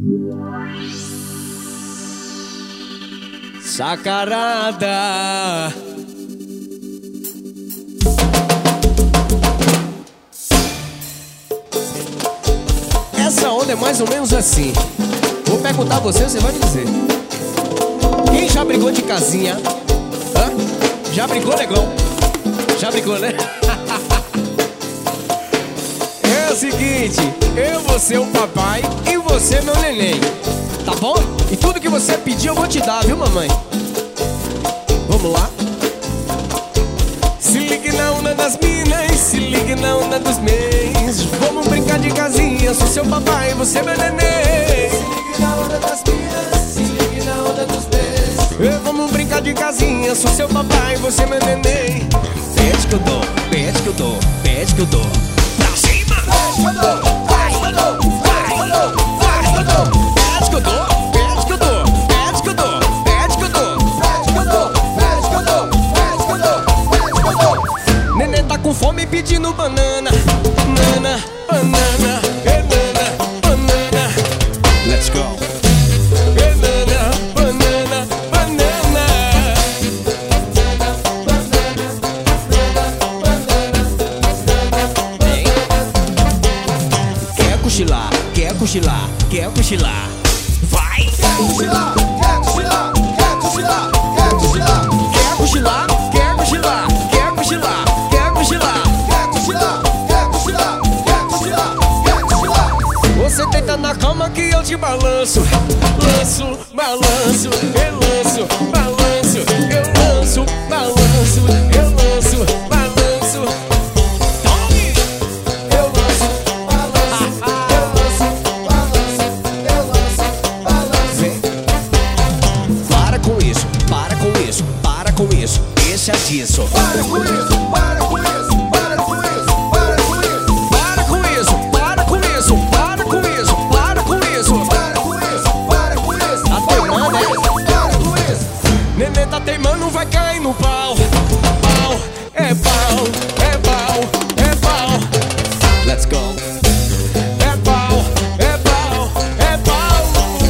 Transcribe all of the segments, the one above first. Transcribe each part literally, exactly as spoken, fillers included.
Sacarada. Essa onda é mais ou menos assim. Vou perguntar a você, você vai me dizer. Quem já brigou de casinha? Hã? Já brigou, negão? Já brigou, né? É o seguinte, eu vou ser o papai e você meu neném, tá bom? E tudo que você pedir eu vou te dar, viu, mamãe? Vamos lá? Se ligue na onda das minas, se ligue na onda dos meios. Vamos brincar de casinha, sou seu papai e você meu neném. Se ligue na onda das minas, se ligue na onda dos meios. Vamos brincar de casinha, sou seu papai e você meu neném. Pede que eu dou, pede que eu dou, pede que eu dou. Pra cima! Pede que eu dou, vai, que eu dou, vai, que eu dou, vai, que eu dou. Pede que eu dou, pede que eu dou, pede que eu dou, pede que eu dou, pede que eu dou, pede que eu dou, pede que eu dou, pede que eu dou. Neném tá com fome pedindo banana, banana, banana, banana, banana. Let's go. Banana, banana, banana. Quer cochilar, quer cochilar, quer cochilar. Vai! Quer cochilar, quer cochilar, quer cochilar, quer cochilar. Quer cochilar, quer cochilar, quer cochilar, quer cochilar. Quer cochilar, quer cochilar, quer cochilar, quer cochilar. Você deita na cama que eu te balanço. Lanço, balanço, eu lanço, balanço, eu lanço, balanço, eu lanço, balanço. Tome! Eu lanço, balanço, eu lanço, balanço, eu lanço, balanço. Vem. Para com isso, para com isso, para com isso. Deixa disso. Para com isso, para com isso, para com isso, para com isso. Para com isso, para com isso, para com isso, para com isso. Para com isso, para com isso. Tá teimando, né? Para com isso. Neném tá teimando, vai cair no pau. Pau, é pau, é pau, é pau. Let's go. É pau, é pau, é pau.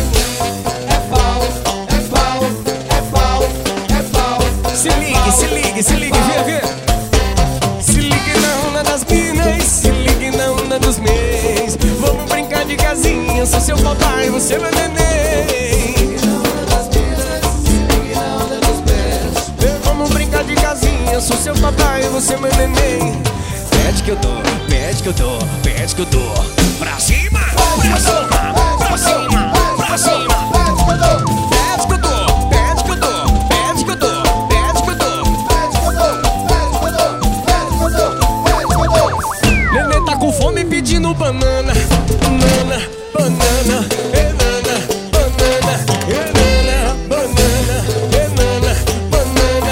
É pau, é pau, é pau, é pau. Se ligue, se ligue, se ligue, vê, vê. Se ligue na onda das minas, se ligue na onda dos meis. Vamos brincar de casinha, sou seu papai, você meu neném. Se ligue na onda das minas, se ligue na onda dos meis. Vamos brincar de casinha, sou seu papai, você meu neném. Pede que eu dou, pede que eu dou, pede que eu dou. Pra cima, pra cima, pra cima, pra cima. Pede que eu dou, pede que eu dou, pede que eu dou, pede que eu dou, pede que eu dou, pede que eu dou, pede que eu dou, pede que eu dou, pede que eu dou. Neném tá com fome pedindo banana, banana, banana, banana, banana, banana, banana, banana, banana, banana,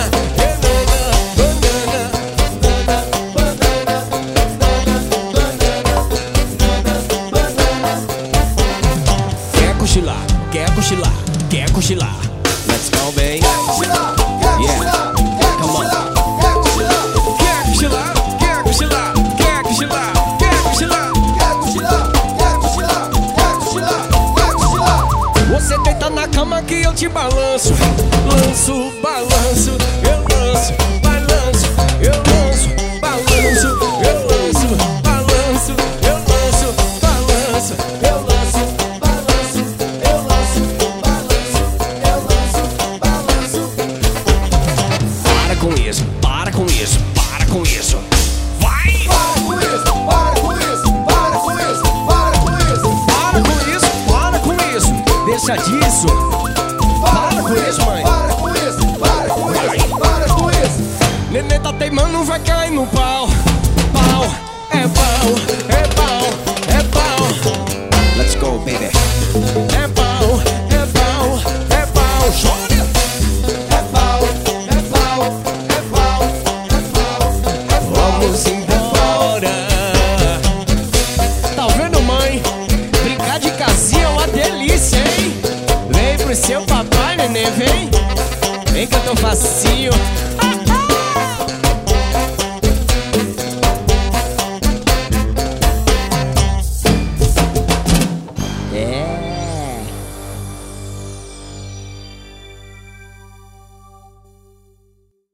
quer cochilar, quer cochilar, quer cochilar. Let's go, baby. Quer cochilar, quer cochilar, quer cochilar, quer cochilar. Quer cochilar, quer cochilar, quer cochilar, quer cochilar. Quer cochilar, quer cochilar, quer cochilar, quer cochilar. Você deita na cama que eu te balanço. Lanço, balanço, eu lanço, balanço, eu lanço, balanço, eu lanço, balanço, eu lanço, balanço, eu lanço, balanço, eu lanço, balanço, eu lanço, balanço. Para com isso, para com isso, para com isso. Vai! Para com isso, para com isso, para com isso, para com isso. Para com isso, para com isso. Deixa disso. Para com isso, mãe. Para com isso, para com isso, para com isso. Neném tá teimando, vai cair no pau. Pau, é pau, é pau, é pau. Let's go, baby. É pau, é pau, é pau. Chora. É pau, é pau, é pau, é pau, é pau. Vamos embora. Tá vendo, mãe? Brincar de casinha é uma delícia, hein? Vem pro seu papai, neném, vem. Vem que eu tô facinho.